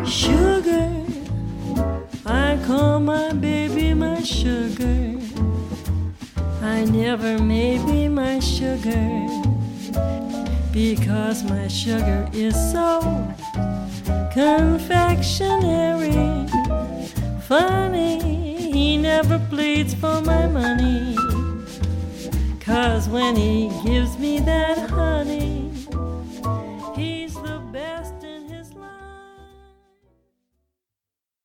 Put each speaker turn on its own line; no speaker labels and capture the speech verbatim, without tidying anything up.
Sugar, I call my baby my sugar. I never may be my sugar, because my sugar is so confectionery. Funny, he never pleads for my money, 'cause when he gives me that honey,